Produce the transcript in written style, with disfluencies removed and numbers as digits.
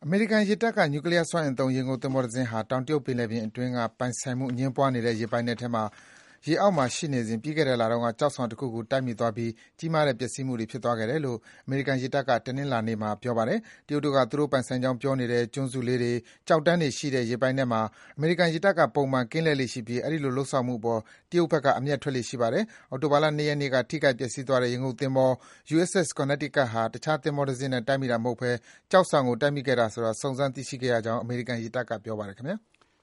အမေရိကန်ရေတပ်က နျူကလီးယားစွမ်းအင်သုံး ရေငုပ်သင်္ဘောတစင်းဟာ တောင်တရုတ်ပင်လယ်ပြင်အတွင်းက ပိုင်ဆိုင်မှုအငြင်းပွားနေတဲ့ ရေပိုင်နက်ထဲမှာ ရေအောက်မှာရှိနေစဉ် ပြီးခဲ့တဲ့လတုန်းက ကျောက်ဆောင်တခုကို တိုက်မိသွားပြီး ကြီးမားတဲ့ ပျက်စီးမှုတွေ ဖြစ်သွားခဲ့တယ်လို့ အမေရိကန်ရေတပ်က တနင်္လာနေ့မှာ ပြောပါတယ်။ တရုတ်တို့က သူတို့ပိုင်ဆိုင်ကြောင်း ပြောနေတဲ့ ကျွန်းစုလေးတွေ၊ ကျောက်တန်းတွေရှိတဲ့ ရေပိုင်နက်မှာ အမေရိကန်ရေတပ်က ပုံမှန် ကင်းလှည့်လေ့ရှိပြီး အဲဒီလို လုပ်ဆောင်မှုအပေါ် တရုတ်ဘက်က အမျက်ထွက်လေ့ရှိပါတယ်။ အောက်တိုဘာလ ၂ ရက်နေ့က ထိခိုက်ပျက်စီးသွားတဲ့ ရေငုပ်သင်္ဘော USS Connecticut ဟာ တခြားသင်္ဘောတစင်းနဲ့ တိုက်မိတာမဟုတ်ဘဲ ကျောက်ဆောင်ကို တိုက်မိခဲ့တာဆိုတာ စုံစမ်း သိရှိခဲ့ရကြောင်း အမေရိကန်ရေတပ်က ပြောပါတယ် ခင်ဗျာ။